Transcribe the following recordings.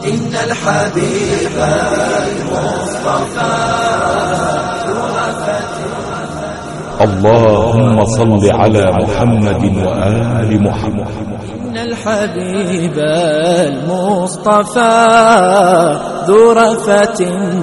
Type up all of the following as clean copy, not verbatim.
إن الحبيب المصطفى اللهم صل على محمد وآل محمد. إن الحبيب المصطفى ذو رفة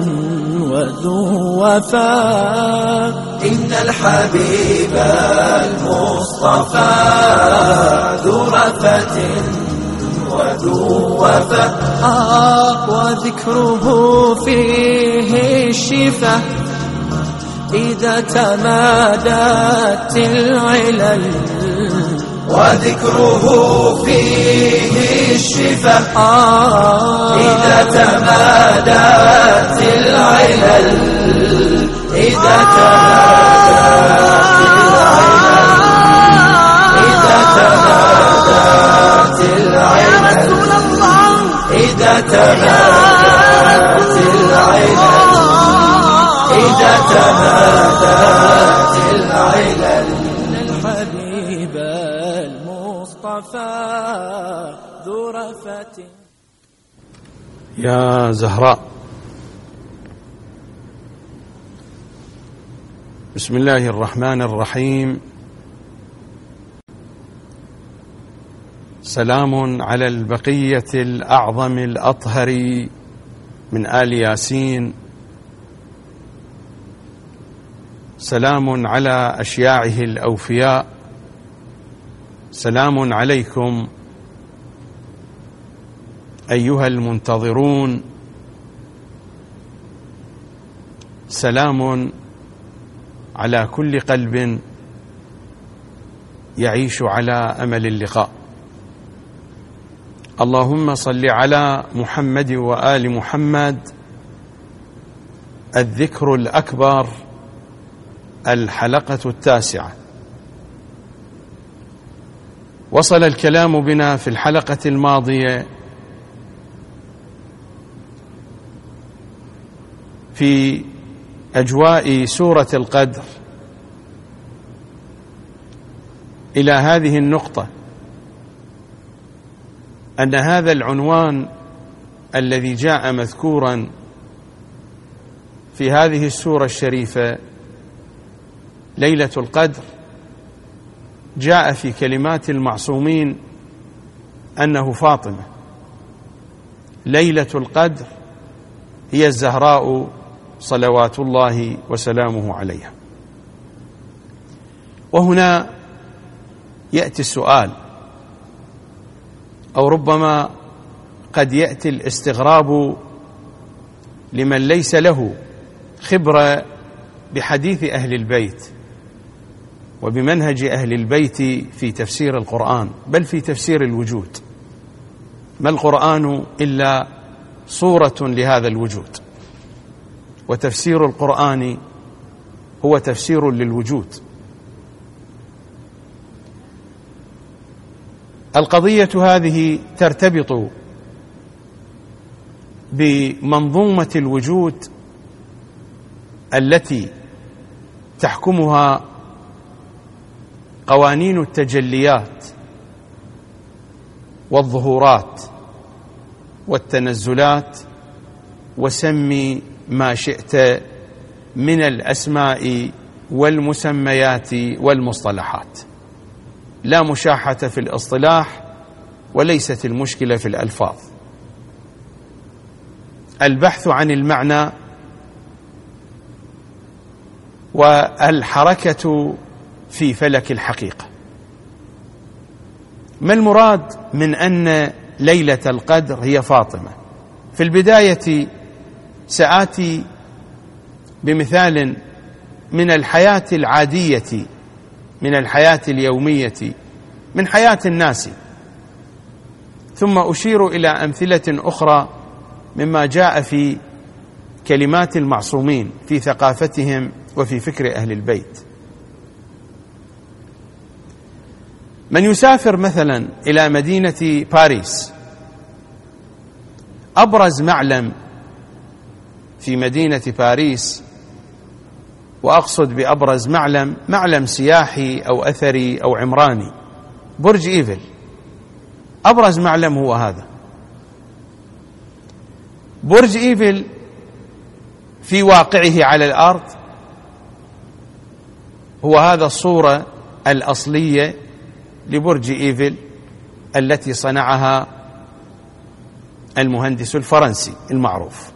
وذو وفاء. إن الحبيب المصطفى ذو رفة وذو وفاء. وذكره فيه الشفاء إذا تمادت العلل. وذكره فيه الشفاء إذا تمادت العلل. إذا تمادت العلل. إذا تمادت العلل. إذا تمادت العلل. الحبيب المصطفى ذو رفة. يا زهراء، بسم الله الرحمن الرحيم. سلام على البقية الأعظم الأطهر من آل ياسين. سلام على أشياعه الأوفياء. سلام عليكم أيها المنتظرون. سلام على كل قلب يعيش على أمل اللقاء. اللهم صل على محمد وآل محمد. الذكر الأكبر، الحلقة التاسعة. وصل الكلام بنا في الحلقة الماضية في أجواء سورة القدر إلى هذه النقطة، أن هذا العنوان الذي جاء مذكورا في هذه السورة الشريفة ليلة القدر جاء في كلمات المعصومين أنه فاطمة. ليلة القدر هي الزهراء صلوات الله وسلامه عليها. وهنا يأتي السؤال، أو ربما قد يأتي الاستغراب لمن ليس له خبرة بحديث أهل البيت وبمنهج أهل البيت في تفسير القرآن، بل في تفسير الوجود. ما القرآن إلا صورة لهذا الوجود، وتفسير القرآن هو تفسير للوجود. القضية هذه ترتبط بمنظومة الوجود التي تحكمها قوانين التجليات والظهورات والتنزلات، وسمي ما شئت من الأسماء والمسميات والمصطلحات. لا مشاحة في الاصطلاح، وليست المشكلة في الألفاظ. البحث عن المعنى والحركة في فلك الحقيقة. ما المراد من أن ليلة القدر هي فاطمة؟ في البداية سآتي بمثال من الحياة العادية، من الحياة اليومية، من حياة الناس، ثم أشير إلى أمثلة أخرى مما جاء في كلمات المعصومين في ثقافتهم وفي فكر أهل البيت. من يسافر مثلا إلى مدينة باريس، أبرز معلم في مدينة باريس، وأقصد بأبرز معلم سياحي أو أثري أو عمراني، برج إيفل. أبرز معلم هو هذا. برج إيفل في واقعه على الأرض هو هذا الصورة الأصلية لبرج إيفل التي صنعها المهندس الفرنسي المعروف.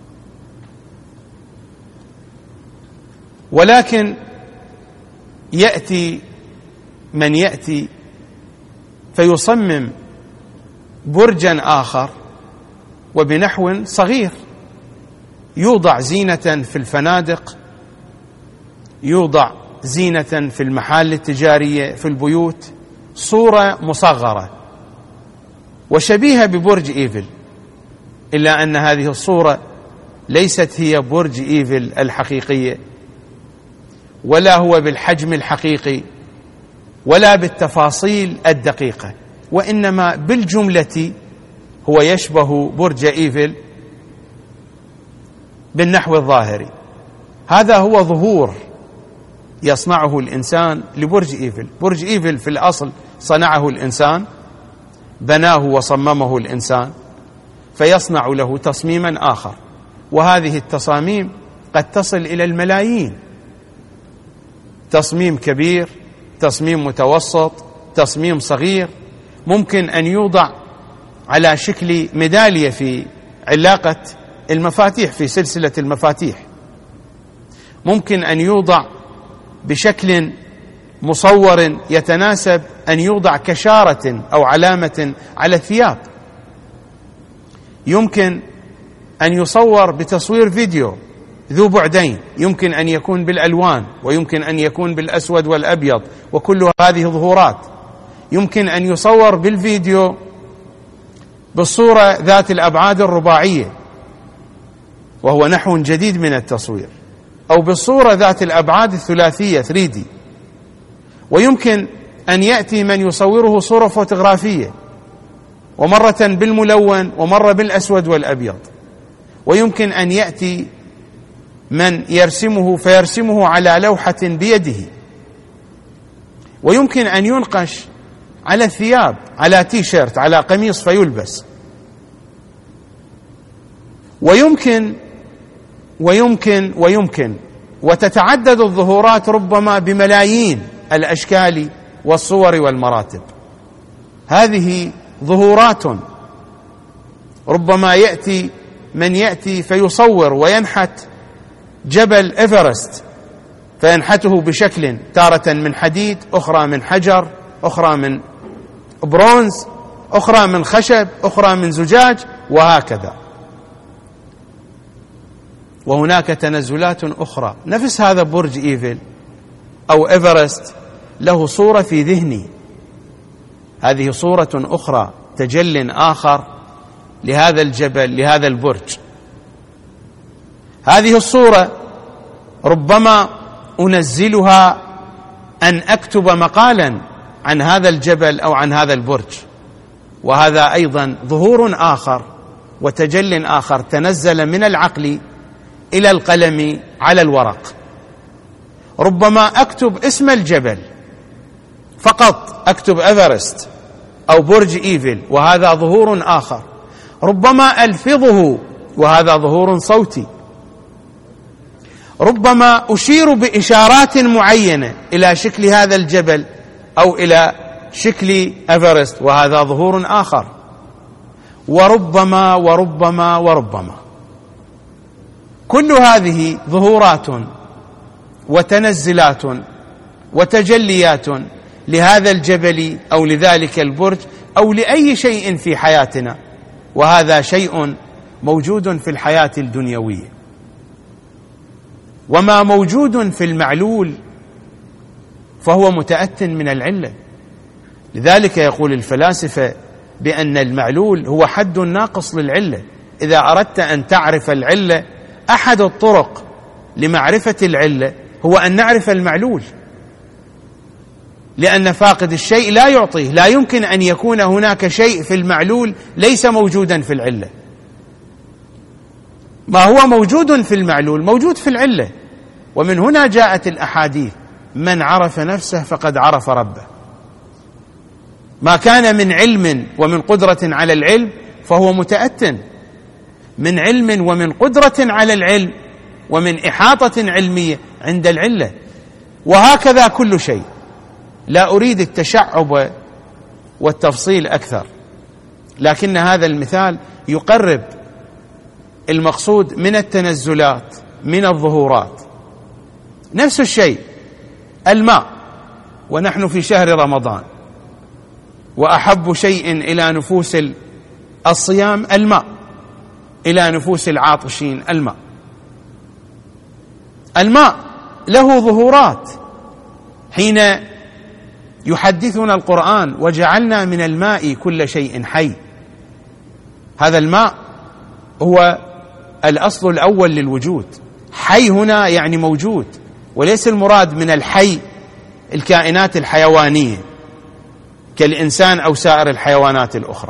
ولكن يأتي من يأتي فيصمم برجا آخر وبنحو صغير، يوضع زينة في الفنادق، يوضع زينة في المحال التجارية، في البيوت، صورة مصغرة وشبيهة ببرج إيفل، إلا أن هذه الصورة ليست هي برج إيفل الحقيقية، ولا هو بالحجم الحقيقي ولا بالتفاصيل الدقيقة، وإنما بالجملة هو يشبه برج إيفل بالنحو الظاهري. هذا هو ظهور يصنعه الإنسان لبرج إيفل. برج إيفل في الأصل صنعه الإنسان، بناه وصممه الإنسان، فيصنع له تصميما آخر، وهذه التصاميم قد تصل إلى الملايين، تصميم كبير، تصميم متوسط، تصميم صغير، ممكن أن يوضع على شكل ميدالية في علاقة المفاتيح، في سلسلة المفاتيح، ممكن أن يوضع بشكل مصور يتناسب أن يوضع كشارة أو علامة على الثياب، يمكن أن يصور بتصوير فيديو ذو بعدين، يمكن أن يكون بالألوان، ويمكن أن يكون بالأسود والأبيض، وكل هذه ظهورات. يمكن أن يصور بالفيديو بالصورة ذات الأبعاد الرباعية، وهو نحو جديد من التصوير، أو بالصورة ذات الأبعاد الثلاثية 3D، ويمكن أن يأتي من يصوره صورة فوتوغرافية، ومرة بالملون ومرة بالأسود والأبيض، ويمكن أن يأتي من يرسمه فيرسمه على لوحة بيده، ويمكن أن ينقش على الثياب، على تيشيرت، على قميص فيلبس، ويمكن ويمكن ويمكن وتتعدد الظهورات ربما بملايين الأشكال والصور والمراتب. هذه ظهورات ربما يأتي من يأتي فيصور وينحت جبل إيفرست، فينحته بشكل تارة من حديد، أخرى من حجر، أخرى من برونز، أخرى من خشب، أخرى من زجاج، وهكذا. وهناك تنزلات أخرى. نفس هذا برج إيفل أو إيفرست له صورة في ذهني، هذه صورة أخرى، تجل آخر لهذا الجبل، لهذا البرج. هذه الصورة ربما أنزلها أن أكتب مقالا عن هذا الجبل أو عن هذا البرج، وهذا أيضا ظهور آخر وتجل آخر تنزل من العقل إلى القلم على الورق. ربما أكتب اسم الجبل فقط، أكتب إيفرست أو برج إيفل، وهذا ظهور آخر. ربما ألفظه، وهذا ظهور صوتي. ربما أشير بإشارات معينة إلى شكل هذا الجبل أو إلى شكل إيفرست، وهذا ظهور آخر. وربما وربما وربما كل هذه ظهورات وتنزلات وتجليات لهذا الجبل أو لذلك البرج أو لأي شيء في حياتنا، وهذا شيء موجود في الحياة الدنيوية. وما موجود في المعلول فهو متأت من العلة. لذلك يقول الفلاسفة بأن المعلول هو حد ناقص للعلة. إذا أردت أن تعرف العلة، أحد الطرق لمعرفة العلة هو أن نعرف المعلول، لأن فاقد الشيء لا يعطيه. لا يمكن أن يكون هناك شيء في المعلول ليس موجودا في العلة. ما هو موجود في المعلول موجود في العلة. ومن هنا جاءت الأحاديث: من عرف نفسه فقد عرف ربه. ما كان من علم ومن قدرة على العلم فهو متأت، من علم ومن قدرة على العلم ومن إحاطة علمية عند العلة. وهكذا كل شيء. لا أريد التشعب والتفصيل أكثر، لكن هذا المثال يقرب المقصود من التنزلات، من الظهورات. نفس الشيء الماء، ونحن في شهر رمضان، وأحب شيء إلى نفوس الصيام الماء، إلى نفوس العاطشين الماء. الماء له ظهورات. حين يحدثنا القرآن وجعلنا من الماء كل شيء حي، هذا الماء هو الأصل الأول للوجود. حي هنا يعني موجود، وليس المراد من الحي الكائنات الحيوانية كالإنسان أو سائر الحيوانات الأخرى،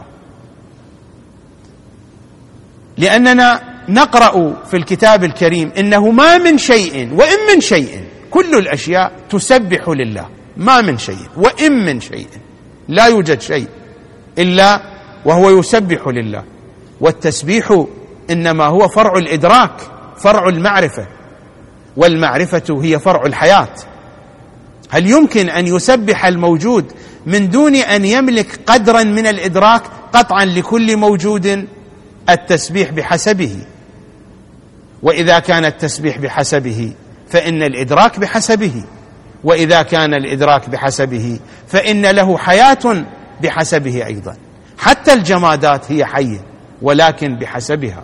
لأننا نقرأ في الكتاب الكريم إنه ما من شيء وإن من شيء، كل الأشياء تسبح لله، ما من شيء وإن من شيء، لا يوجد شيء إلا وهو يسبح لله. والتسبيح إنما هو فرع الإدراك، فرع المعرفة، والمعرفة هي فرع الحياة. هل يمكن أن يسبح الموجود من دون أن يملك قدرا من الإدراك؟ قطعا لكل موجود التسبيح بحسبه، وإذا كان التسبيح بحسبه فإن الإدراك بحسبه، وإذا كان الإدراك بحسبه فإن له حياة بحسبه أيضا. حتى الجمادات هي حية ولكن بحسبها.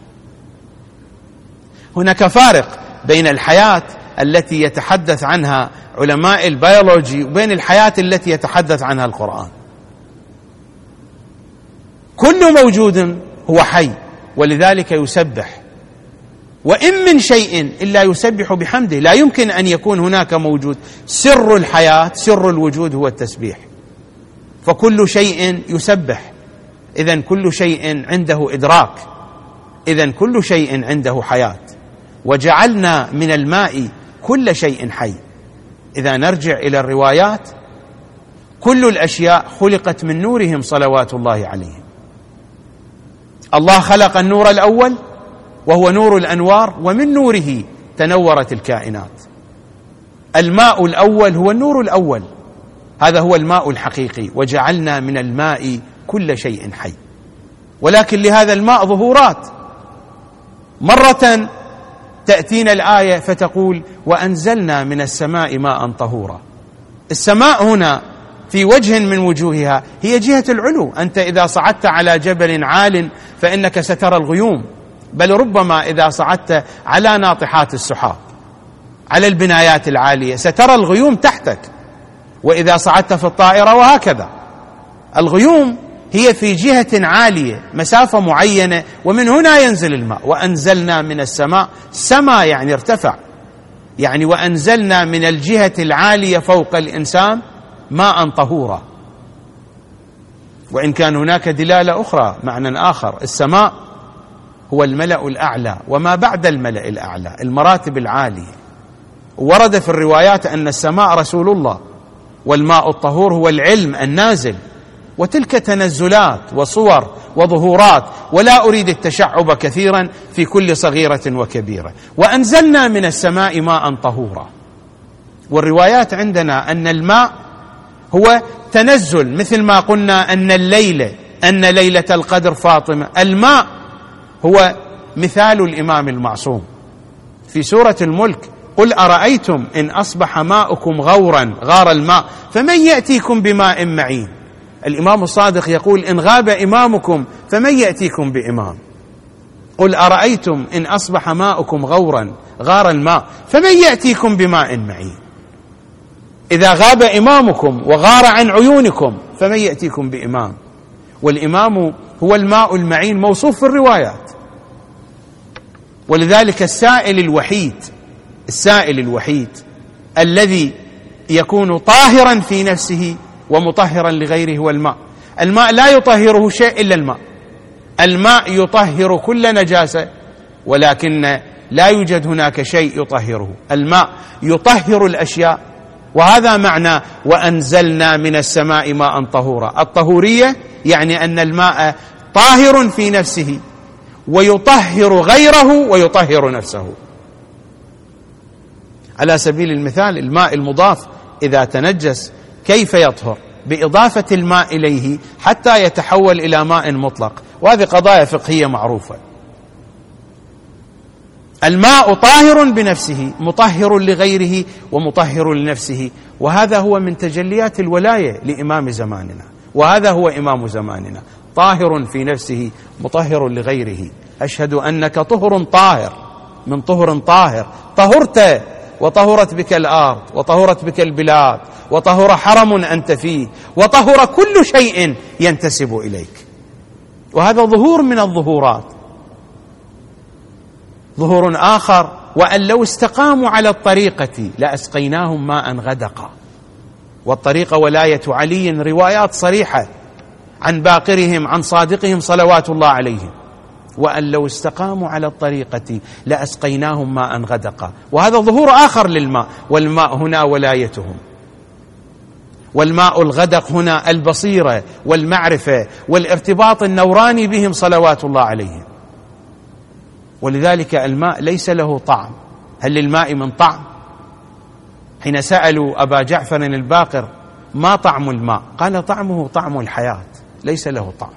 هناك فارق بين الحياة التي يتحدث عنها علماء البيولوجي وبين الحياة التي يتحدث عنها القرآن. كل موجود هو حي، ولذلك يسبح، وإن من شيء إلا يسبح بحمده. لا يمكن أن يكون هناك موجود. سر الحياة، سر الوجود هو التسبيح، فكل شيء يسبح. إذن كل شيء عنده إدراك، إذن كل شيء عنده حياة. وجعلنا من الماء كل شيء حي. إذا نرجع إلى الروايات، كل الأشياء خلقت من نورهم صلوات الله عليهم. الله خلق النور الأول وهو نور الأنوار، ومن نوره تنورت الكائنات. الماء الأول هو النور الأول، هذا هو الماء الحقيقي. وجعلنا من الماء كل شيء حي. ولكن لهذا الماء ظهورات. مرة تأتينا الآية فتقول وأنزلنا من السماء ماء طهورا. السماء هنا في وجه من وجوهها هي جهة العلو. أنت إذا صعدت على جبل عال فإنك سترى الغيوم، بل ربما إذا صعدت على ناطحات السحاب، على البنايات العالية، سترى الغيوم تحتك. وإذا صعدت في الطائرة وهكذا. الغيوم هي في جهة عالية، مسافة معينة، ومن هنا ينزل الماء. وأنزلنا من السماء، سما يعني ارتفع، يعني وأنزلنا من الجهة العالية فوق الإنسان ماء طهورا. وإن كان هناك دلالة أخرى، معنى آخر. السماء هو الملأ الأعلى وما بعد الملأ الأعلى، المراتب العالية. ورد في الروايات أن السماء رسول الله، والماء الطهور هو العلم النازل. وتلك تنزلات وصور وظهورات، ولا أريد التشعب كثيرا في كل صغيرة وكبيرة. وأنزلنا من السماء ماء طهورا. والروايات عندنا أن الماء هو تنزل، مثل ما قلنا أن ليلة القدر فاطمة. الماء هو مثال الإمام المعصوم في سورة الملك: قل أرأيتم إن أصبح ماؤكم غورا، غار الماء، فمن يأتيكم بماء معين. الإمام الصادق يقول: إن غاب إمامكم فمن يأتيكم بإمام. قل أرأيتم إن أصبح ماؤكم غورا، غار الماء، فمن يأتيكم بماء معين. إذا غاب إمامكم وغار عن عيونكم فمن يأتيكم بإمام. والإمام هو الماء المعين موصوف في الروايات. ولذلك السائل الوحيد الذي يكون طاهرا في نفسه ومطهرا لغيره هو الماء. الماء لا يطهره شيء إلا الماء. الماء يطهر كل نجاسة، ولكن لا يوجد هناك شيء يطهره. الماء يطهر الأشياء، وهذا معنى وأنزلنا من السماء ماء طهورا. الطهورية يعني أن الماء طاهر في نفسه، ويطهر غيره ويطهر نفسه. على سبيل المثال الماء المضاف إذا تنجس كيف يطهر؟ بإضافة الماء إليه حتى يتحول إلى ماء مطلق، وهذه قضايا فقهية معروفة. الماء طاهر بنفسه، مطهر لغيره ومطهر لنفسه، وهذا هو من تجليات الولاية لإمام زماننا، وهذا هو إمام زماننا، طاهر في نفسه مطهر لغيره. أشهد أنك طهر طاهر من طهر طاهر، طهرت وطهرت بك الأرض وطهرت بك البلاد وطهر حرم أنت فيه وطهر كل شيء ينتسب إليك. وهذا ظهور من الظهورات. ظهور آخر: وأن لو استقاموا على الطريقة لأسقيناهم ماء غدقا. والطريقة ولاية علي، روايات صريحة عن باقرهم عن صادقهم صلوات الله عليهم: وأن لو استقاموا على الطريقة لأسقيناهم ماء غدقا. وهذا ظهور آخر للماء، والماء هنا ولايتهم، والماء الغدق هنا البصيرة والمعرفة والارتباط النوراني بهم صلوات الله عليهم. ولذلك الماء ليس له طعم. هل للماء من طعم؟ حين سألوا أبا جعفر الباقر: ما طعم الماء؟ قال: طعمه طعم الحياة، ليس له طعم.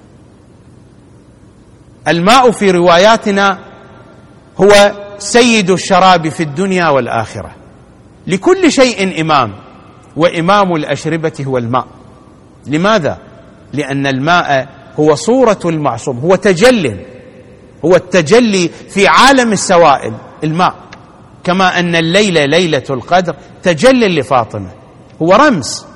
الماء في رواياتنا هو سيد الشراب في الدنيا والآخرة، لكل شيء إمام، وإمام الأشربة هو الماء. لماذا؟ لأن الماء هو صورة المعصوم، هو تجل، هو التجلي في عالم السوائل. الماء كما أن الليلة ليلة القدر تجل لفاطمة، هو رمز.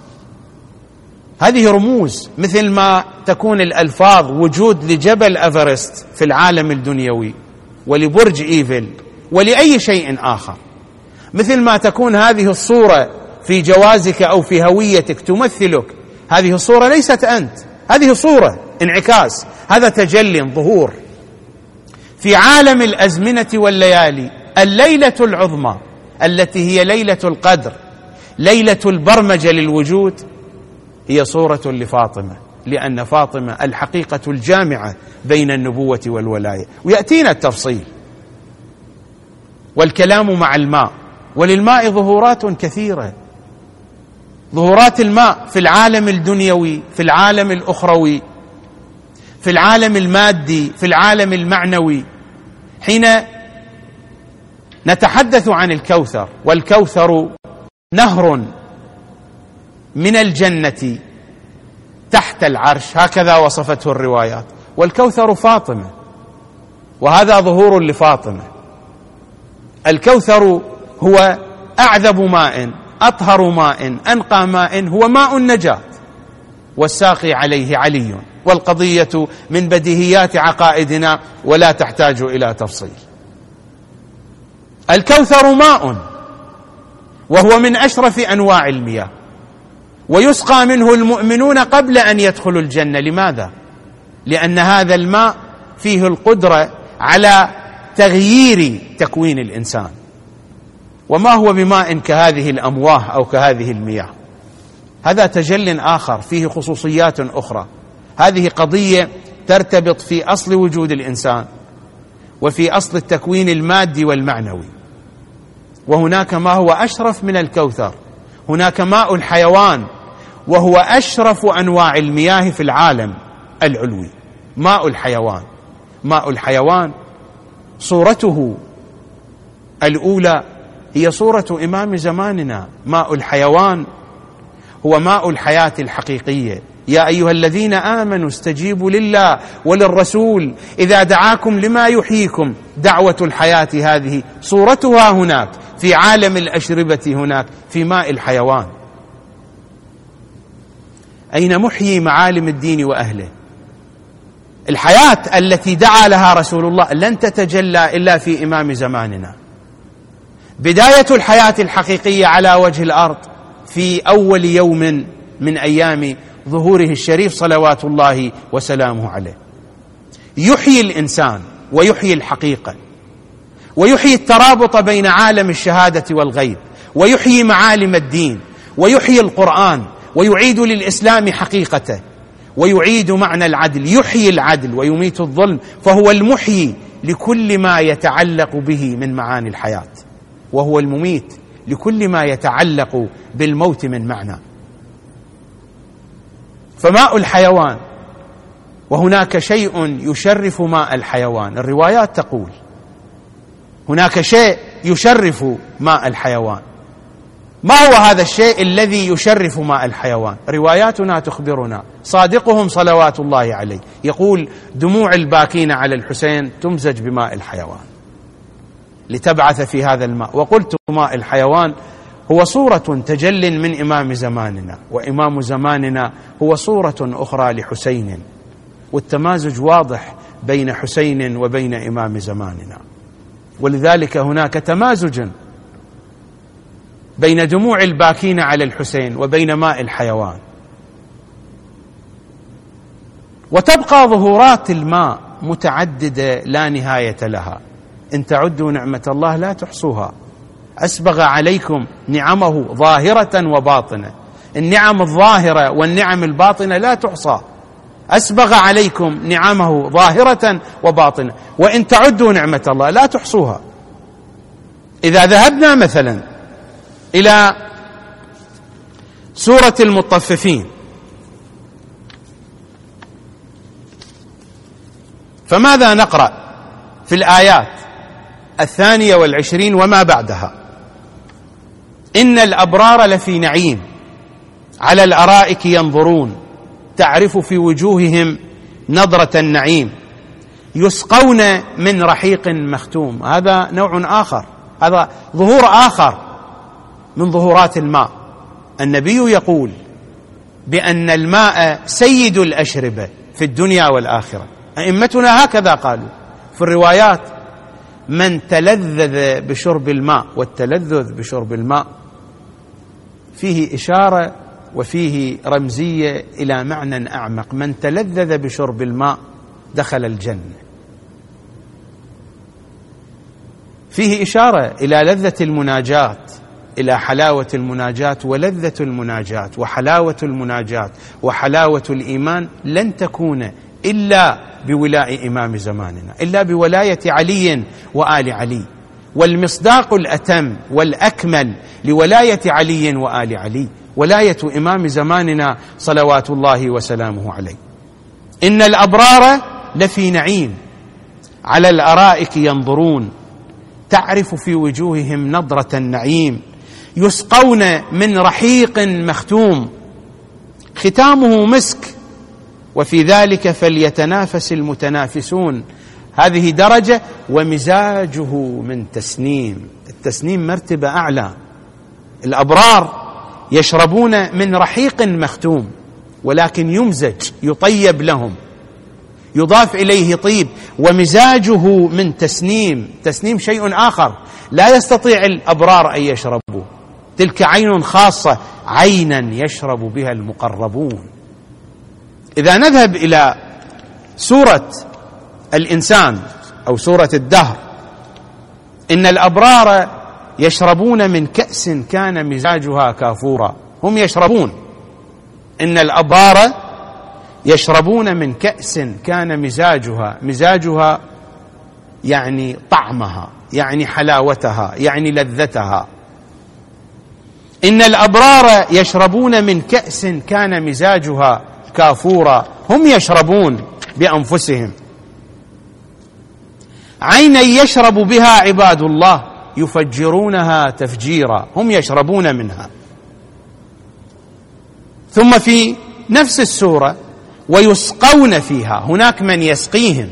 هذه رموز، مثل ما تكون الألفاظ وجود لجبل أفرست في العالم الدنيوي ولبرج إيفل ولأي شيء آخر، مثل ما تكون هذه الصورة في جوازك أو في هويتك تمثلك. هذه الصورة ليست أنت، هذه صورة انعكاس، هذا تجلي ظهور في عالم الأزمنة والليالي. الليلة العظمى التي هي ليلة القدر، ليلة البرمجة للوجود، هي صورة لفاطمة، لأن فاطمة الحقيقة الجامعة بين النبوة والولاية. ويأتينا التفصيل والكلام مع الماء. وللماء ظهورات كثيرة، ظهورات الماء في العالم الدنيوي، في العالم الأخروي، في العالم المادي، في العالم المعنوي. حين نتحدث عن الكوثر، والكوثر نهر من الجنة تحت العرش، هكذا وصفته الروايات، والكوثر فاطمة، وهذا ظهور لفاطمة. الكوثر هو أعذب ماء، أطهر ماء، أنقى ماء، هو ماء النجاة، والساقي عليه علي. والقضية من بديهيات عقائدنا ولا تحتاج إلى تفصيل. الكوثر ماء، وهو من أشرف أنواع المياه، ويسقى منه المؤمنون قبل أن يدخلوا الجنة. لماذا؟ لأن هذا الماء فيه القدرة على تغيير تكوين الإنسان. وما هو بماء كهذه الأمواه أو كهذه المياه؟ هذا تجل آخر فيه خصوصيات أخرى. هذه قضية ترتبط في أصل وجود الإنسان وفي أصل التكوين المادي والمعنوي. وهناك ما هو أشرف من الكوثر، هناك ماء الحيوان، وهو أشرف أنواع المياه في العالم العلوي. ماء الحيوان، ماء الحيوان صورته الأولى هي صورة إمام زماننا. ماء الحيوان هو ماء الحياة الحقيقية. يا أيها الذين آمنوا استجيبوا لله وللرسول إذا دعاكم لما يحييكم. دعوة الحياة هذه صورتها هناك في عالم الأشربة، هناك في ماء الحيوان. أين محيي معالم الدين وأهله؟ الحياة التي دعا لها رسول الله لن تتجلى إلا في إمام زماننا. بداية الحياة الحقيقية على وجه الأرض في أول يوم من أيام ظهوره الشريف صلوات الله وسلامه عليه. يحيي الإنسان ويحيي الحقيقة، ويحيي الترابط بين عالم الشهادة والغيب، ويحيي معالم الدين، ويحيي القرآن، ويعيد للإسلام حقيقته، ويعيد معنى العدل، يحيي العدل ويميت الظلم، فهو المحيي لكل ما يتعلق به من معاني الحياة، وهو المميت لكل ما يتعلق بالموت من معنى. فماء الحيوان، وهناك شيء يشرف ماء الحيوان، الروايات تقول هناك شيء يشرف ماء الحيوان. ما هو هذا الشيء الذي يشرف ماء الحيوان؟ رواياتنا تخبرنا، صادقهم صلوات الله عليه يقول: دموع الباكين على الحسين تمزج بماء الحيوان لتبعث في هذا الماء. وقلت ماء الحيوان هو صورة تجل من إمام زماننا، وإمام زماننا هو صورة أخرى لحسين، والتمازج واضح بين حسين وبين إمام زماننا، ولذلك هناك تمازج بين دموع الباكين على الحسين وبين ماء الحيوان. وتبقى ظهورات الماء متعددة لا نهاية لها، إن تعدوا نعمة الله لا تحصوها. أسبغ عليكم نعمه ظاهرة وباطنة، النعم الظاهرة والنعم الباطنة لا تحصى. أسبغ عليكم نعمه ظاهرة وباطنة، وإن تعدوا نعمة الله لا تحصوها. إذا ذهبنا مثلا إلى سورة المطففين، فماذا نقرأ في الآيات 22 وما بعدها؟ إن الأبرار لفي نعيم على الأرائك ينظرون تعرف في وجوههم نضرة النعيم يسقون من رحيق مختوم. هذا نوع آخر، هذا ظهور آخر من ظهورات الماء. النبي يقول بأن الماء سيد الأشربة في الدنيا والآخرة، أئمتنا هكذا قالوا في الروايات: من تلذذ بشرب الماء، والتلذذ بشرب الماء فيه إشارة وفيه رمزية إلى معنى أعمق. من تلذذ بشرب الماء دخل الجنة، فيه إشارة إلى لذة المناجاة، إلى حلاوة المناجاة ولذة المناجاة وحلاوة المناجاة وحلاوة الإيمان لن تكون إلا بولاء إمام زماننا، إلا بولاية علي وآل علي. والمصداق الأتم والأكمل لولاية علي وآل علي ولاية إمام زماننا صلوات الله وسلامه عليه. إن الأبرار لفي نعيم على الأرائك ينظرون تعرف في وجوههم نضرة النعيم يسقون من رحيق مختوم ختامه مسك وفي ذلك فليتنافس المتنافسون. هذه درجة. ومزاجه من تسنيم، التسنيم مرتبة أعلى. الأبرار يشربون من رحيق مختوم، ولكن يمزج يطيب لهم، يضاف إليه طيب. ومزاجه من تسنيم، تسنيم شيء آخر لا يستطيع الأبرار أن يشربوا، تلك عين خاصة، عينا يشرب بها المقربون. إذا نذهب إلى سورة الإنسان أو سورة الدهر: إن الأبرار يشربون من كأس كان مزاجها كافورا. هم يشربون، إن الأبرار يشربون من كأس كان مزاجها يعني طعمها، يعني حلاوتها، يعني لذتها. إن الأبرار يشربون من كأس كان مزاجها كافورا. هم يشربون بأنفسهم. عينا يشرب بها عباد الله يفجرونها تفجيرا. هم يشربون منها. ثم في نفس السورة: ويسقون فيها. هناك من يسقيهم.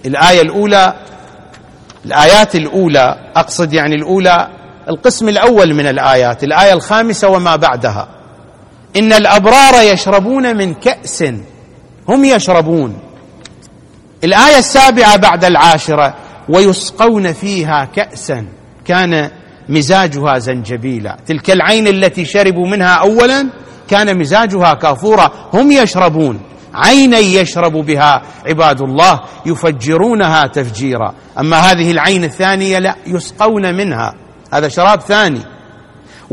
الآيات الأولى أقصد يعني الأولى القسم الأول من الآيات، الآية 5 وما بعدها: إن الأبرار يشربون من كأس. هم يشربون. الآية 7 بعد 10: ويسقون فيها كأسا كان مزاجها زنجبيلا. تلك العين التي شربوا منها أولا كان مزاجها كافورا. هم يشربون عينا يشرب بها عباد الله يفجرونها تفجيرا. أما هذه العين الثانية لا، يسقون منها، هذا شراب ثاني.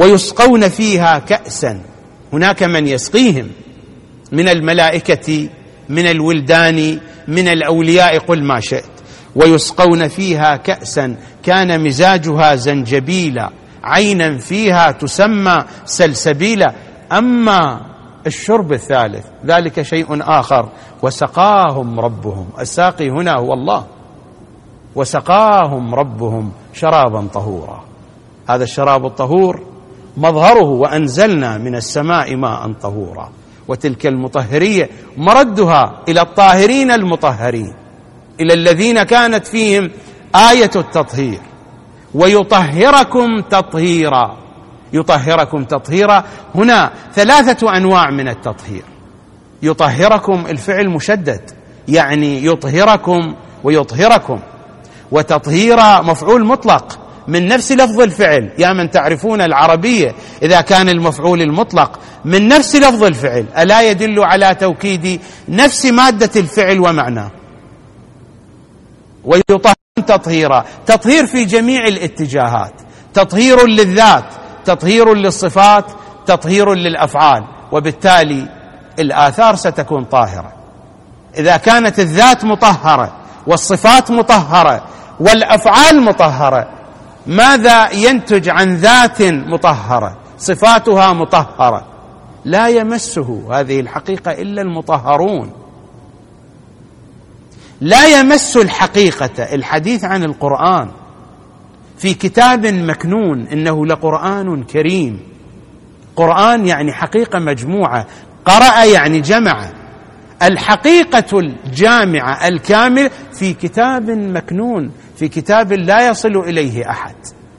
ويسقون فيها كأسا، هناك من يسقيهم من الملائكة من الولدان من الأولياء قل ما شئت، ويسقون فيها كأسا كان مزاجها زنجبيلا عينا فيها تسمى سلسبيلا. أما الشرب الثالث ذلك شيء آخر، وسقاهم ربهم، الساقي هنا هو الله، وسقاهم ربهم شرابا طهورا. هذا الشراب الطهور مظهره وأنزلنا من السماء ماء طهورا، وتلك المطهرية مردها إلى الطاهرين المطهرين، إلى الذين كانت فيهم آية التطهير. ويطهركم تطهيرا، يطهركم تطهيرا. هنا 3 أنواع من التطهير. يطهركم الفعل مشدد، يعني يطهركم ويطهركم، وتطهيرا مفعول مطلق من نفس لفظ الفعل. يا من تعرفون العربية، إذا كان المفعول المطلق من نفس لفظ الفعل ألا يدل على توكيد نفس مادة الفعل ومعناه؟ ويطهر تطهيرا، تطهير في جميع الاتجاهات، تطهير للذات، تطهير للصفات، تطهير للأفعال، وبالتالي الآثار ستكون طاهرة. إذا كانت الذات مطهرة والصفات مطهرة والأفعال مطهرة، ماذا ينتج عن ذات مطهرة صفاتها مطهرة؟ لا يمسه هذه الحقيقة إلا المطهرون. لا يمس الحقيقة. الحديث عن القرآن في كتاب مكنون إنه لقرآن كريم. قرآن يعني حقيقة مجموعة، قرأ يعني جمع. الحقيقة الجامعة الكامل في كتاب مكنون، في كتاب لا يصل إليه أحد،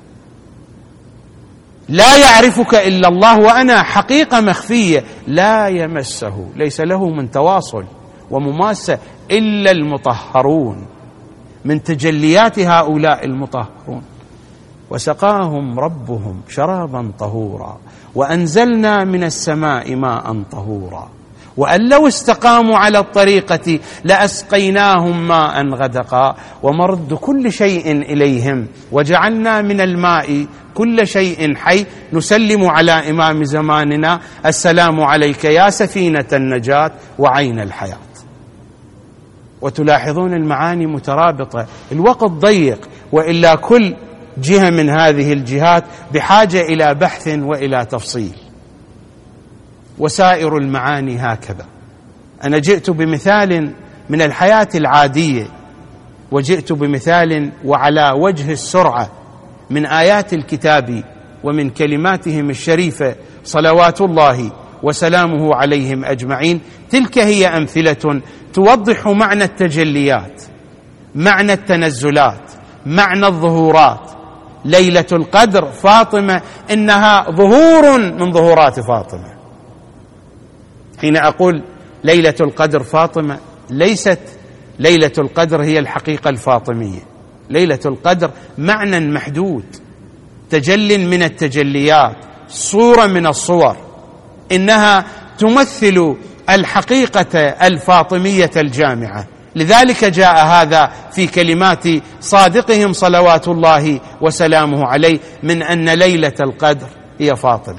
لا يعرفك إلا الله، وأنا حقيقة مخفية لا يمسه، ليس له من تواصل ومماسة إلا المطهرون، من تجليات هؤلاء المطهرون. وسقاهم ربهم شرابا طهورا وأنزلنا من السماء ماء طهورا وأن لو استقاموا على الطريقة لأسقيناهم ماء غدقا ومرد كل شيء إليهم وجعلنا من الماء كل شيء حي. نسلم على إمام زماننا: السلام عليك يا سفينة النجاة وعين الحياة. وتلاحظون المعاني مترابطة، الوقت ضيق، وإلا كل جهة من هذه الجهات بحاجة إلى بحث وإلى تفصيل. وسائر المعاني هكذا. أنا جئت بمثال من الحياة العادية، وجئت بمثال وعلى وجه السرعة من آيات الكتاب ومن كلماتهم الشريفة صلوات الله وسلامه عليهم أجمعين. تلك هي أمثلة توضح معنى التجليات، معنى التنزلات، معنى الظهورات. ليلة القدر فاطمة إنها ظهور من ظهورات فاطمة. حين أقول ليلة القدر فاطمة، ليست ليلة القدر هي الحقيقة الفاطمية. ليلة القدر معنى محدود، تجل من التجليات، صورة من الصور، إنها تمثل الحقيقة الفاطمية الجامعة. لذلك جاء هذا في كلمات صادقهم صلوات الله وسلامه عليه من أن ليلة القدر هي فاطمة.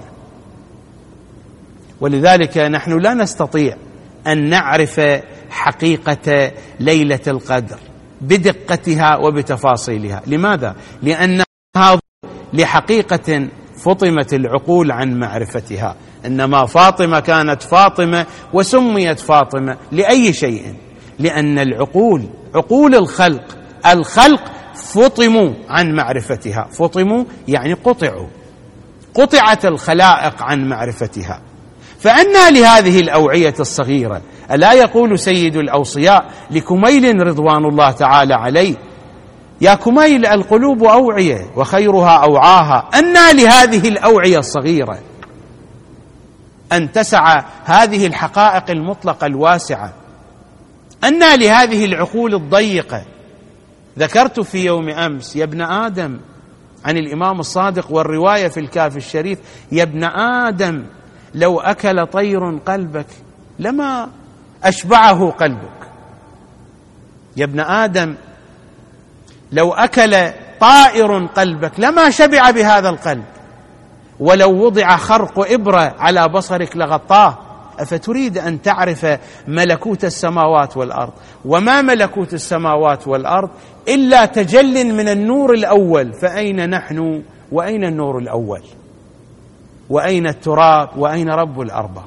ولذلك نحن لا نستطيع أن نعرف حقيقة ليلة القدر بدقتها وبتفاصيلها. لماذا؟ لأنها لحقيقة فطمت العقول عن معرفتها. إنما فاطمة كانت فاطمة وسميت فاطمة لأي شيء؟ لأن العقول، عقول الخلق فطموا عن معرفتها. فطموا يعني قطعوا، قطعت الخلائق عن معرفتها. فأنى لهذه الأوعية الصغيرة. ألا يقول سيد الأوصياء لكميل رضوان الله تعالى عليه: يا كميل القلوب أوعية وخيرها أوعاها. أنى لهذه الأوعية الصغيرة أن تسع هذه الحقائق المطلقة الواسعة؟ أنى لهذه العقول الضيقة؟ ذكرت في يوم أمس يا ابن آدم عن الإمام الصادق، والرواية في الكافي الشريف: يا ابن آدم لو أكل طير قلبك لما أشبعه قلبك. يا ابن آدم لو أكل طائر قلبك لما شبع بهذا القلب، ولو وضع خرق إبرة على بصرك لغطاه. أفتريد أن تعرف ملكوت السماوات والأرض؟ وما ملكوت السماوات والأرض إلا تجل من النور الأول، فأين نحن وأين النور الأول؟ وأين التراب وأين رب الأرباب؟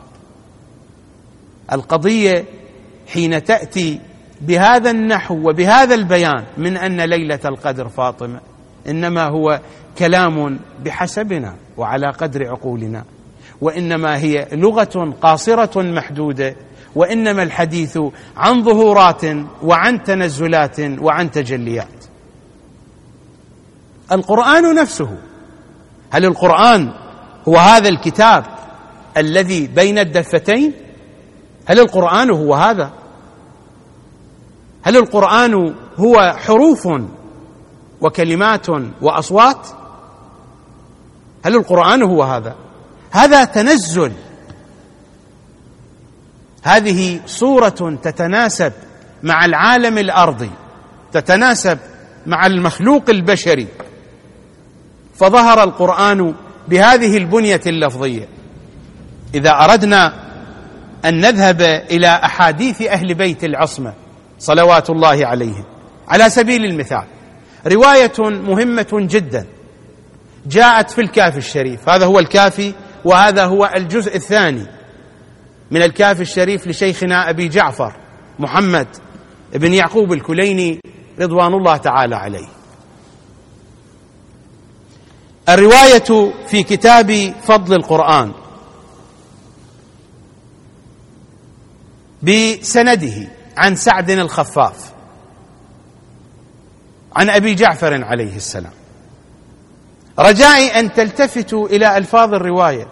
القضية حين تأتي بهذا النحو وبهذا البيان من أن ليلة القدر فاطمة، إنما هو كلام بحسبنا وعلى قدر عقولنا، وإنما هي لغة قاصرة محدودة، وإنما الحديث عن ظهورات وعن تنزلات وعن تجليات. القرآن نفسه، هل القرآن هو هذا الكتاب الذي بين الدفتين؟ هل القرآن هو هذا؟ هل القرآن هو حروف وكلمات وأصوات؟ هل القرآن هو هذا؟ هذا تنزل، هذه صورة تتناسب مع العالم الأرضي، تتناسب مع المخلوق البشري، فظهر القرآن بهذه البنية اللفظية. إذا أردنا أن نذهب إلى أحاديث أهل بيت العصمة صلوات الله عليهم، على سبيل المثال رواية مهمة جدا جاءت في الكافي الشريف، هذا هو الكافي وهذا هو الجزء الثاني من الكافي الشريف لشيخنا أبي جعفر محمد بن يعقوب الكليني رضوان الله تعالى عليه. الرواية في كتاب فضل القرآن بسنده عن سعد الخفاف عن أبي جعفر عليه السلام. رجائي أن تلتفتوا إلى ألفاظ الرواية،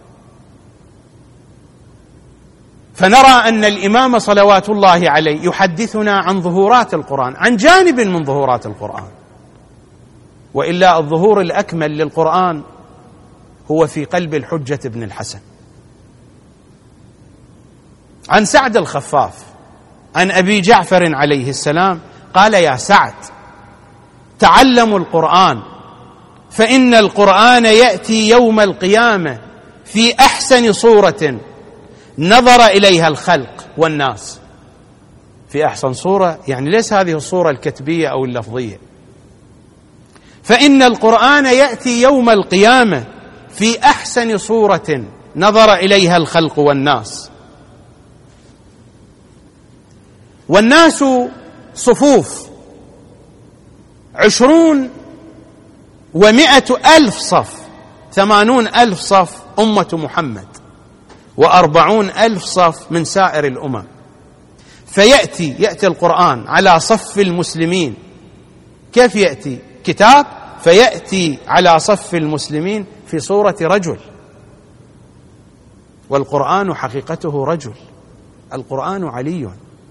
فنرى أن الإمام صلوات الله عليه يحدثنا عن ظهورات القرآن، عن جانب من ظهورات القرآن، وإلا الظهور الأكمل للقرآن هو في قلب الحجة بن الحسن. عن سعد الخفاف عن أبي جعفر عليه السلام قال: يا سعد، تعلموا القرآن، فإن القرآن يأتي يوم القيامة في أحسن صورة نظر إليها الخلق والناس. في أحسن صورة يعني ليس هذه الصورة الكتبية أو اللفظية، فإن القرآن يأتي يوم القيامة في أحسن صورة نظر إليها الخلق والناس. والناس صفوف 20 و100 ألف صف، 80,000 صف أمة محمد، و40,000 صف من سائر الأمم. فيأتي القرآن على صف المسلمين. كيف يأتي؟ كتاب، فيأتي على صف المسلمين في صورة رجل، والقرآن حقيقته رجل، القرآن علي.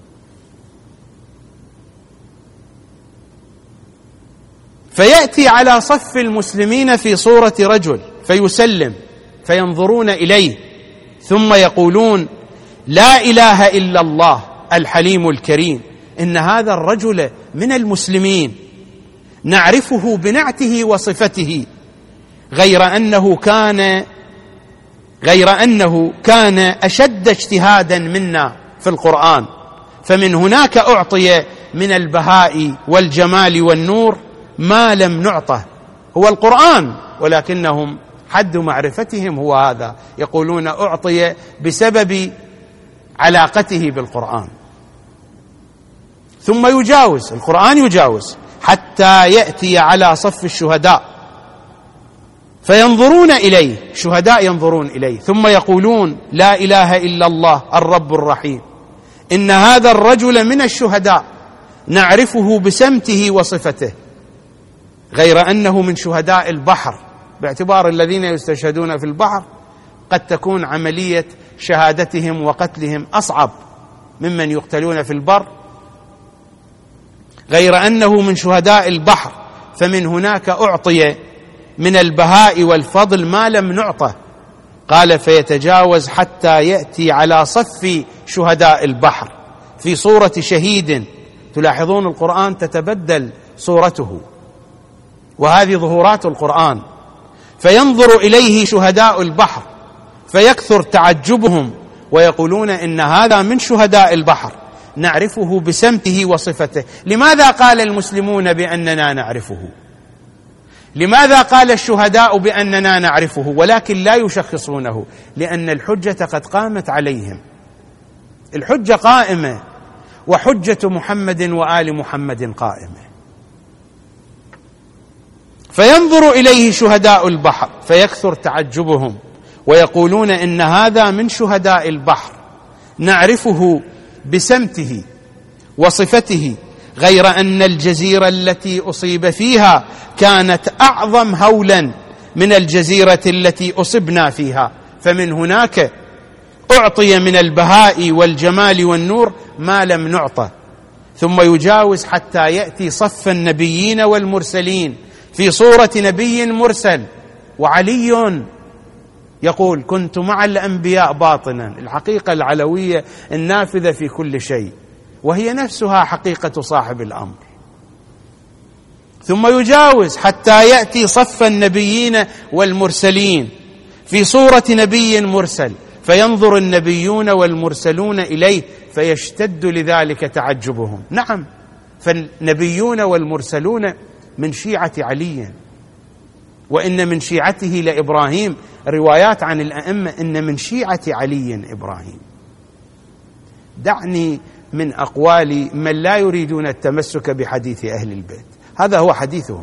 فيأتي على صف المسلمين في صورة رجل فيسلم، فينظرون إليه ثم يقولون: لا إله إلا الله الحليم الكريم، إن هذا الرجل من المسلمين، نعرفه بنعته وصفته، غير أنه كان أشد اجتهادا منا في القرآن، فمن هناك أعطي من البهاء والجمال والنور ما لم نعطه، هو القرآن، ولكنهم حد معرفتهم هو هذا، يقولون أعطي بسبب علاقته بالقرآن. ثم يجاوز القرآن، يجاوز حتى يأتي على صف الشهداء فينظرون إليه، شهداء ينظرون إليه، ثم يقولون: لا إله إلا الله الرب الرحيم، إن هذا الرجل من الشهداء، نعرفه بسمته وصفته، غير أنه من شهداء البحر، باعتبار الذين يستشهدون في البحر قد تكون عملية شهادتهم وقتلهم أصعب ممن يقتلون في البر، غير أنه من شهداء البحر، فمن هناك أعطي من البهاء والفضل ما لم نعطه. قال: فيتجاوز حتى يأتي على صف شهداء البحر في صورة شهيد. تلاحظون القرآن تتبدل صورته، وهذه ظهورات القرآن. فينظر إليه شهداء البحر فيكثر تعجبهم ويقولون إن هذا من شهداء البحر نعرفه بسمته وصفته. لماذا قال المسلمون بأننا نعرفه؟ لماذا قال الشهداء بأننا نعرفه ولكن لا يشخصونه؟ لأن الحجة قد قامت عليهم. الحجة قائمة، وحجة محمد وآل محمد قائمة. فينظر إليه شهداء البحر فيكثر تعجبهم ويقولون إن هذا من شهداء البحر نعرفه بسمته وصفته، غير أن الجزيرة التي أصيب فيها كانت أعظم هولا من الجزيرة التي أصبنا فيها، فمن هناك أعطي من البهاء والجمال والنور ما لم نعطى. ثم يجاوز حتى يأتي صف النبيين والمرسلين في صورة نبي مرسل، وعلي يقول كنت مع الأنبياء باطنا، الحقيقة العلوية النافذة في كل شيء، وهي نفسها حقيقة صاحب الأمر. ثم يجاوز حتى يأتي صف النبيين والمرسلين في صورة نبي مرسل، فينظر النبيون والمرسلون إليه فيشتد لذلك تعجبهم. نعم، فالنبيون والمرسلون من شيعة علي، وإن من شيعته لإبراهيم، روايات عن الأئمة إن من شيعة علي إبراهيم. دعني من أقوال من لا يريدون التمسك بحديث أهل البيت، هذا هو حديثهم.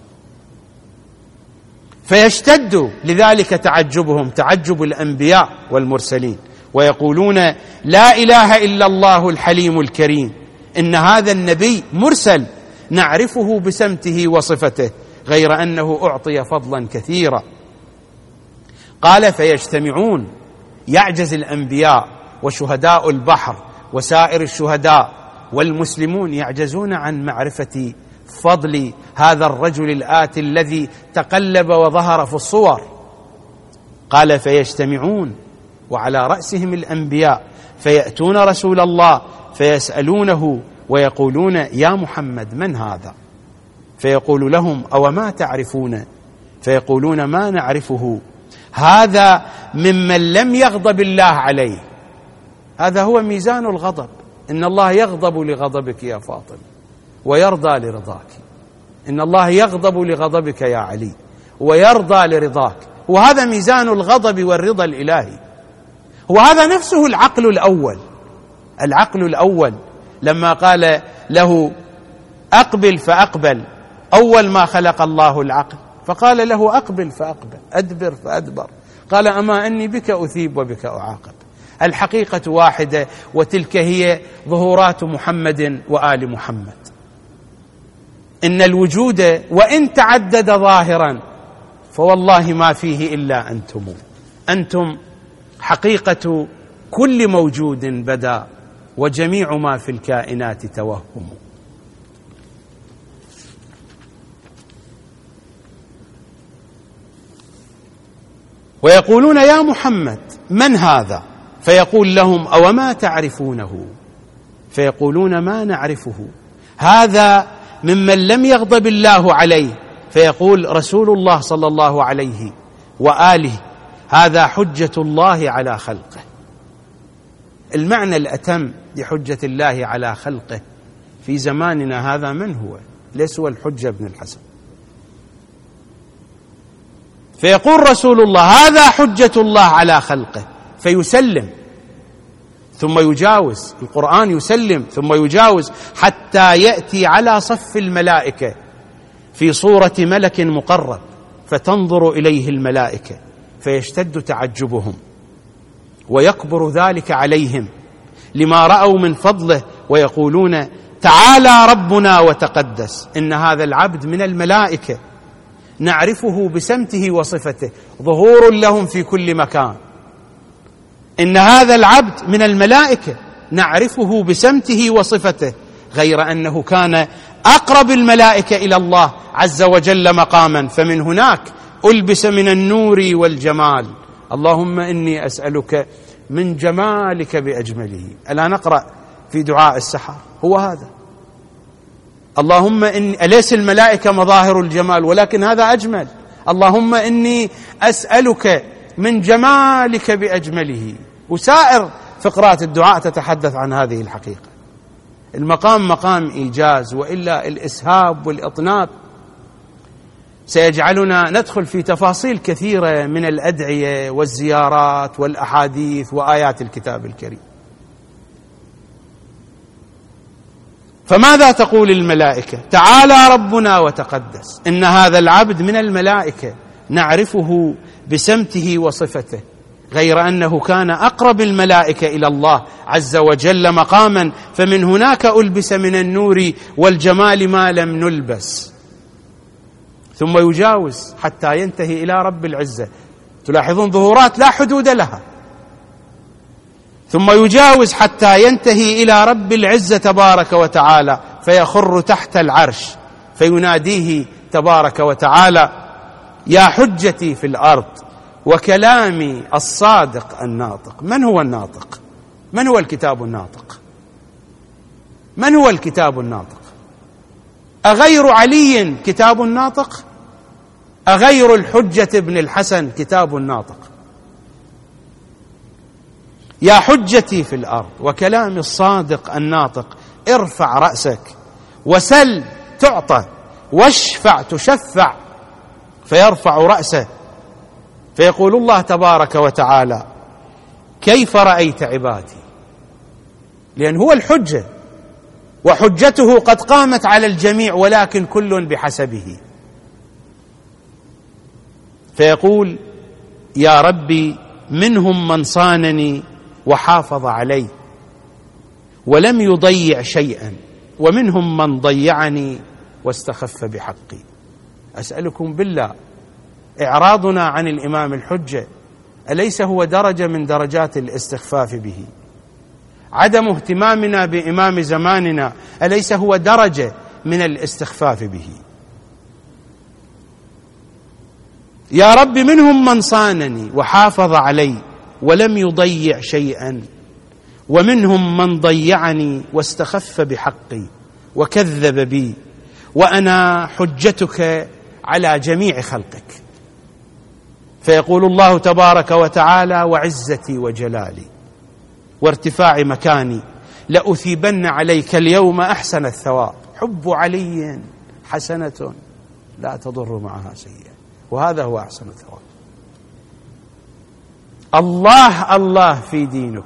فيشتد لذلك تعجبهم، تعجب الأنبياء والمرسلين، ويقولون لا إله إلا الله الحليم الكريم، إن هذا النبي مرسل نعرفه بسمته وصفته، غير أنه أعطي فضلا كثيرا. قال فيجتمعون، يعجز الأنبياء وشهداء البحر وسائر الشهداء والمسلمون يعجزون عن معرفة فضل هذا الرجل الآتي الذي تقلب وظهر في الصور. قال فيجتمعون وعلى رأسهم الأنبياء، فيأتون رسول الله فيسألونه ويقولون يا محمد من هذا؟ فيقول لهم أو ما تعرفون؟ فيقولون ما نعرفه، هذا ممن لم يغضب الله عليه. هذا هو ميزان الغضب، إن الله يغضب لغضبك يا فاطمة ويرضى لرضاك، إن الله يغضب لغضبك يا علي ويرضى لرضاك، وهذا ميزان الغضب والرضا الإلهي. وهذا نفسه العقل الأول. العقل الأول لما قال له أقبل فأقبل، أول ما خلق الله العقل فقال له أقبل فأقبل، أدبر فأدبر، قال أما أني بك أثيب وبك أعاقب. الحقيقة واحدة، وتلك هي ظهورات محمد وآل محمد. إن الوجود وإن تعدد ظاهرا فوالله ما فيه إلا أنتم، أنتم حقيقة كل موجود بدا، وجميع ما في الكائنات توهم. ويقولون يا محمد من هذا؟ فيقول لهم أو ما تعرفونه؟ فيقولون ما نعرفه، هذا ممن لم يغضب الله عليه. فيقول رسول الله صلى الله عليه وآله هذا حجة الله على خلقه. المعنى الأتم لحجة الله على خلقه في زماننا هذا من هو؟ ليس هو الحجة بن الحسن. فيقول رسول الله هذا حجة الله على خلقه، فيسلم ثم يجاوز. القرآن يسلم ثم يجاوز حتى يأتي على صف الملائكة في صورة ملك مقرب، فتنظر إليه الملائكة فيشتد تعجبهم ويكبر ذلك عليهم لما رأوا من فضله، ويقولون تعالى ربنا وتقدس، إن هذا العبد من الملائكة نعرفه بسمته وصفته، ظهور لهم في كل مكان. إن هذا العبد من الملائكة نعرفه بسمته وصفته، غير أنه كان أقرب الملائكة إلى الله عز وجل مقاما، فمن هناك ألبس من النور والجمال. اللهم إني أسألك من جمالك بأجمله. ألا نقرأ في دعاء السحر هو هذا، اللهم إني، أليس الملائكة مظاهر الجمال ولكن هذا أجمل. اللهم إني أسألك من جمالك بأجمله وسائر فقرات الدعاء تتحدث عن هذه الحقيقة. المقام مقام إيجاز، وإلا الإسهاب والإطناب سيجعلنا ندخل في تفاصيل كثيرة من الأدعية والزيارات والأحاديث وآيات الكتاب الكريم. فماذا تقول الملائكة؟ تعالى ربنا وتقدس، إن هذا العبد من الملائكة نعرفه بسمته وصفته، غير أنه كان أقرب الملائكة إلى الله عز وجل مقاما، فمن هناك ألبس من النور والجمال ما لم نلبس، ثم يجاوز حتى ينتهي إلى رب العزة. تلاحظون ظهورات لا حدود لها. ثم يجاوز حتى ينتهي إلى رب العزة تبارك وتعالى، فيخر تحت العرش فيناديه تبارك وتعالى: يا حجتي في الأرض وكلامي الصادق الناطق. من هو الناطق؟ من هو الكتاب الناطق؟ من هو الكتاب الناطق؟ أغير علي كتاب ناطق؟ أغير الحجة ابن الحسن كتاب ناطق؟ يا حجتي في الأرض وكلامي الصادق الناطق، ارفع رأسك وسل تعطى واشفع تشفع. فيرفع رأسه فيقول الله تبارك وتعالى: كيف رأيت عبادي؟ لأن هو الحجة، وحجته قد قامت على الجميع، ولكن كل بحسبه. فيقول: يا ربي منهم من صانني وحافظ علي ولم يضيع شيئا، ومنهم من ضيعني واستخف بحقي. أسألكم بالله، إعراضنا عن الإمام الحجة أليس هو درجة من درجات الاستخفاف به؟ عدم اهتمامنا بإمام زماننا أليس هو درجة من الاستخفاف به؟ يا رب منهم من صانني وحافظ علي ولم يضيع شيئا، ومنهم من ضيعني واستخف بحقي وكذب بي، وأنا حجتك على جميع خلقك. فيقول الله تبارك وتعالى: وعزتي وجلالي وارتفاع مكاني لأثيبن عليك اليوم أحسن الثواب. حب علي حسنة لا تضر معها سيئة، وهذا هو أحسن الثواب. الله الله في دينك.